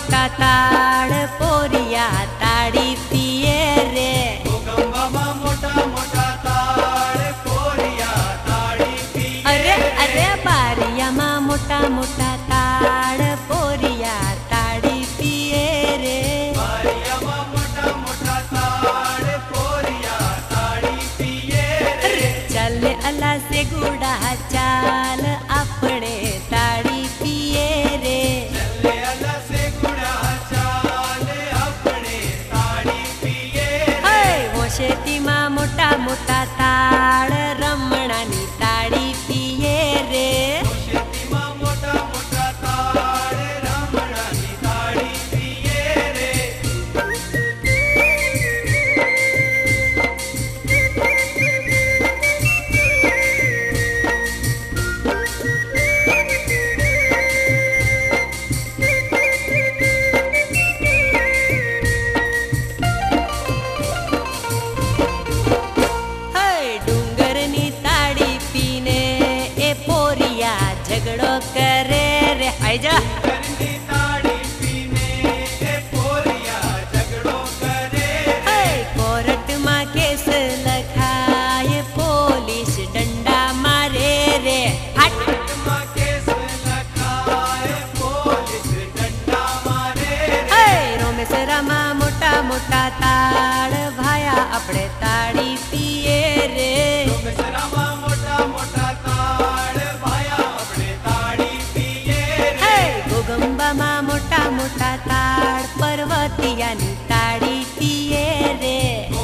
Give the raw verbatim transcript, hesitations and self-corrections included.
मोटा ताड़ पोरिया ताड़ी पिए रे। गोगंबा मोटा मोटा ताड़ पोरिया ताड़ी पिए। अरे अरे बारिया माँ मोटा मोटा ताड़ पोरिया ताड़ी पिए रे। बारिया माँ मोटा मोटा ताड़ पोरिया ताड़ी पिए रे। चल अला से गुड़ा चाल अपने ताड़ी पिए रे। चले अला से गुड़ा चाल अपने ताड़ी पिए रे। वो शेती माँ मोटा मोटा ताड़ रमणानी ताड़ी पिए रे। शेती माँ मोटा मोटा ताड़ रमणानी ताड़ी पिए रे। डूंगरनी ताड़ी पीने ए पोरिया झगड़ो करे रे। आजा करनी ताड़ी पीने ए पोरिया झगड़ो करे रे। कोर्ट माँ केस लखाए पुलिस डंडा मारे रे। हट माँ केस लखाए पुलिस डंडा मारे रे। रोमेश रामा मोटा मोटा ताड़ भाया अपने ताड़ी पिए रे। रोमेश रामा मोटा मोटा ताड़ भाया अपने ताड़ी पिए रे। गोगंबा माँ मोटा मोटा ताड़ पर्वतियानी ताड़ी पिए रे।